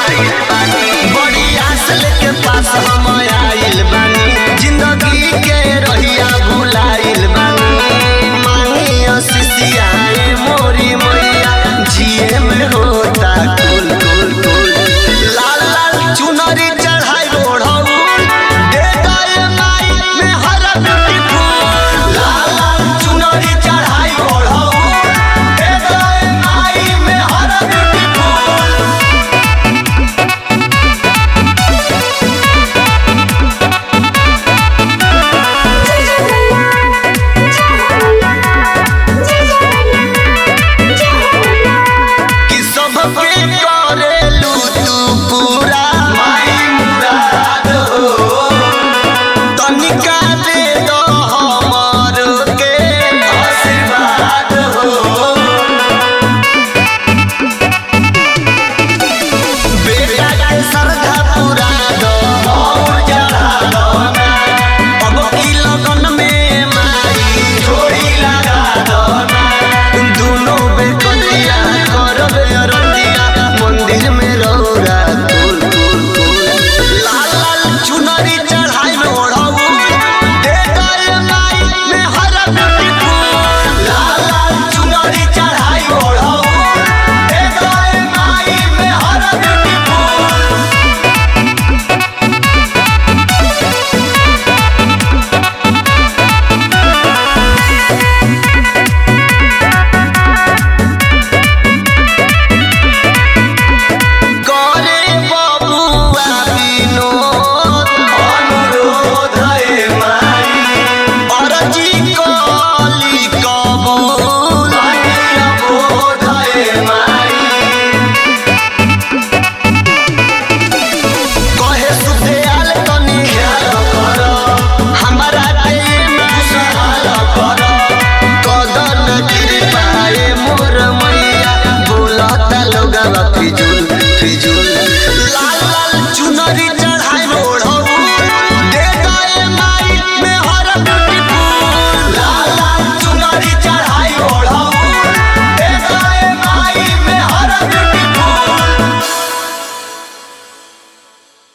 बड़ी आस लेके पास हम आइल बानी, जिंदगी के रहिया भुलाइल बानी। मांगी आशीषियाए मोरी मैया, जिए में होता कुल कुल कुल। लाल लाल चुनरी चढ़ाई रोढ़ौल, दे दाए माई में हरा ब्यूटीफुल। लाल लाल चुनरी चढ़ाई रोढ़ौल, दे दाए माई में हरा ब्यूटीफुल। कि सबके करेलू तू पूरा माई मुराद हो। तनिका दे दो हमर के आशीर्वाद हो। बेटा के श्रद्धा पूरा दो, और चढ़ा दो ना। अब की लगन में माई जोड़ी लगा दो ना। दोनों बेकतिया करबे अरतिया, मंदिर में रौरा कुल कुल कुल। लाल लाल चुनरी चढ़ाई ओढ़ौल, दे दाए माई में हरा ब्यूटीफुल। लाल लाल चुनरी चढ़ाई ओढ़ौल, दे दाए माई में हरा ब्यूटीफुल। करे बबुआ विनोद अनुरोध है माई, अर्जी कली कबूल बोध है माई। कहे सुदयाल तनी ख्याल कर, हमारा टेम खुशहाल कर। कदन कृपाए मोर मैया, बोलता लोगवा फिजूल फिजूल।